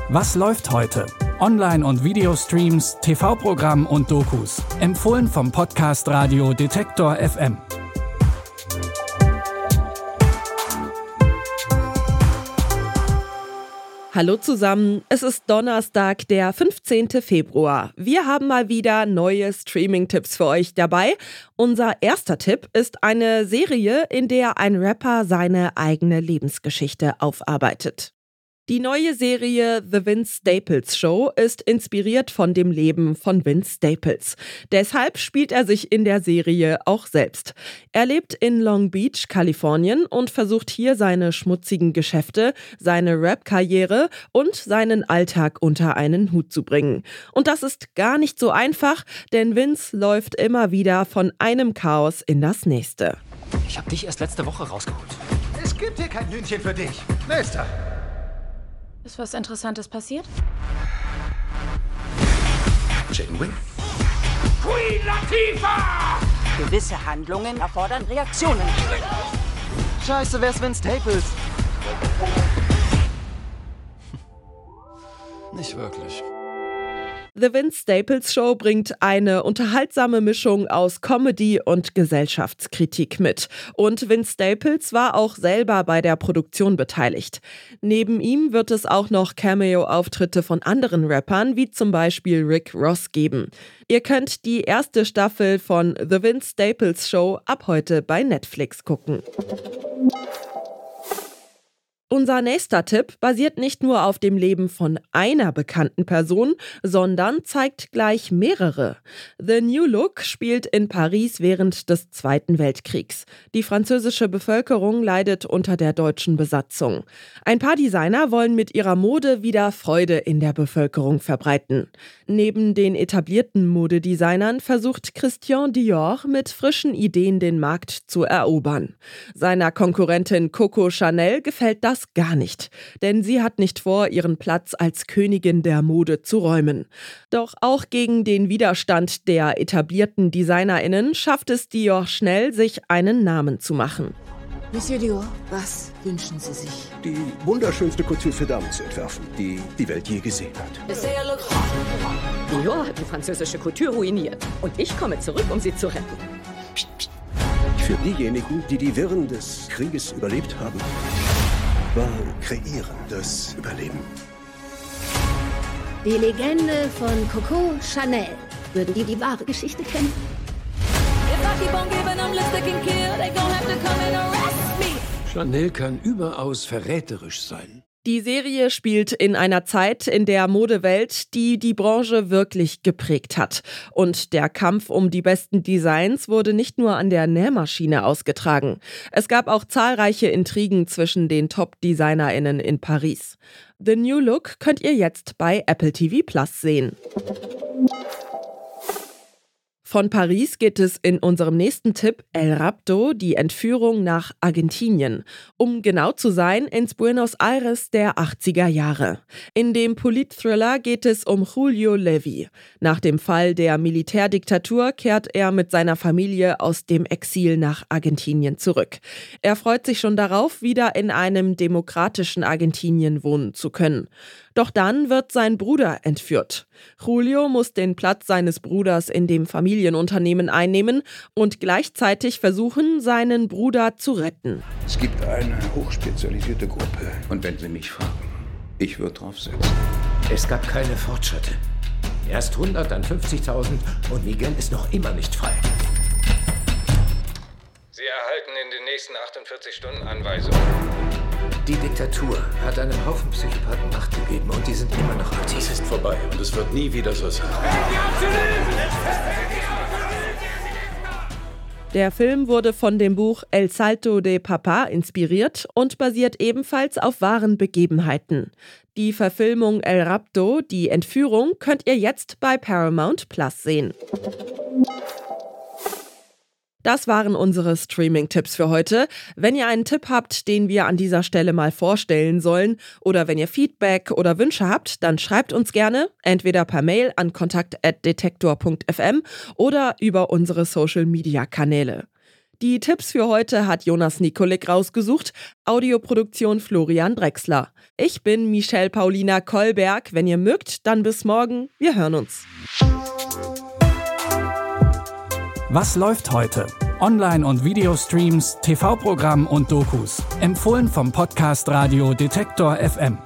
Was läuft heute? Online- und Videostreams, TV-Programm und Dokus. Empfohlen vom Podcast Radio Detektor FM. Hallo zusammen, es ist Donnerstag, der 15. Februar. Wir haben mal wieder neue Streaming-Tipps für euch dabei. Unser erster Tipp ist eine Serie, in der ein Rapper seine eigene Lebensgeschichte aufarbeitet. Die neue Serie The Vince Staples Show ist inspiriert von dem Leben von Vince Staples. Deshalb spielt er sich in der Serie auch selbst. Er lebt in Long Beach, Kalifornien und versucht hier seine schmutzigen Geschäfte, seine Rap-Karriere und seinen Alltag unter einen Hut zu bringen. Und das ist gar nicht so einfach, denn Vince läuft immer wieder von einem Chaos in das nächste. Ich hab dich erst letzte Woche rausgeholt. Es gibt hier kein Hühnchen für dich. Nächster. Ist was Interessantes passiert? Chicken Wing. Queen Latifah! Gewisse Handlungen erfordern Reaktionen. Scheiße, wer ist Vince Staples? Nicht wirklich. The Vince Staples Show bringt eine unterhaltsame Mischung aus Comedy und Gesellschaftskritik mit. Und Vince Staples war auch selber bei der Produktion beteiligt. Neben ihm wird es auch noch Cameo-Auftritte von anderen Rappern, wie zum Beispiel Rick Ross, geben. Ihr könnt die erste Staffel von The Vince Staples Show ab heute bei Netflix gucken. Unser nächster Tipp basiert nicht nur auf dem Leben von einer bekannten Person, sondern zeigt gleich mehrere. The New Look spielt in Paris während des Zweiten Weltkriegs. Die französische Bevölkerung leidet unter der deutschen Besatzung. Ein paar Designer wollen mit ihrer Mode wieder Freude in der Bevölkerung verbreiten. Neben den etablierten Modedesignern versucht Christian Dior mit frischen Ideen den Markt zu erobern. Seiner Konkurrentin Coco Chanel gefällt das gar nicht, denn sie hat nicht vor, ihren Platz als Königin der Mode zu räumen. Doch auch gegen den Widerstand der etablierten DesignerInnen schafft es Dior schnell, sich einen Namen zu machen. Monsieur Dior, was wünschen Sie sich? Die wunderschönste Couture für Damen zu entwerfen, die die Welt je gesehen hat. Dior hat die französische Couture ruiniert und ich komme zurück, um sie zu retten. Für diejenigen, die die Wirren des Krieges überlebt haben, war Kreieren das Überleben. Die Legende von Coco Chanel. Würden die wahre Geschichte kennen? Chanel kann überaus verräterisch sein. Die Serie spielt in einer Zeit in der Modewelt, die die Branche wirklich geprägt hat. Und der Kampf um die besten Designs wurde nicht nur an der Nähmaschine ausgetragen. Es gab auch zahlreiche Intrigen zwischen den Top-DesignerInnen in Paris. The New Look könnt ihr jetzt bei Apple TV Plus sehen. Von Paris geht es in unserem nächsten Tipp El Rapto, die Entführung nach Argentinien. Um genau zu sein, ins Buenos Aires der 80er Jahre. In dem Politthriller geht es um Julio Levy. Nach dem Fall der Militärdiktatur kehrt er mit seiner Familie aus dem Exil nach Argentinien zurück. Er freut sich schon darauf, wieder in einem demokratischen Argentinien wohnen zu können. Doch dann wird sein Bruder entführt. Julio muss den Platz seines Bruders in dem Familienunternehmen einnehmen und gleichzeitig versuchen, seinen Bruder zu retten. Es gibt eine hochspezialisierte Gruppe. Und wenn Sie mich fragen, ich würde draufsetzen. Es gab keine Fortschritte. Erst 100, dann 50.000 und Miguel ist noch immer nicht frei. Sie erhalten in den nächsten 48 Stunden Anweisungen. Die Diktatur hat einem Haufen Psychopathen Macht gegeben und die sind immer noch aktiv. Es ist vorbei und es wird nie wieder so sein. Der Film wurde von dem Buch El Salto de Papa inspiriert und basiert ebenfalls auf wahren Begebenheiten. Die Verfilmung El Rapto, die Entführung, könnt ihr jetzt bei Paramount Plus sehen. Das waren unsere Streaming-Tipps für heute. Wenn ihr einen Tipp habt, den wir an dieser Stelle mal vorstellen sollen, oder wenn ihr Feedback oder Wünsche habt, dann schreibt uns gerne, entweder per Mail an kontakt@detektor.fm oder über unsere Social-Media-Kanäle. Die Tipps für heute hat Jonas Nikolik rausgesucht, Audioproduktion Florian Drexler. Ich bin Michelle Paulina Kolberg. Wenn ihr mögt, dann bis morgen. Wir hören uns. Was läuft heute? Online- und Videostreams, TV-Programm und Dokus. Empfohlen vom Podcast Radio Detektor FM.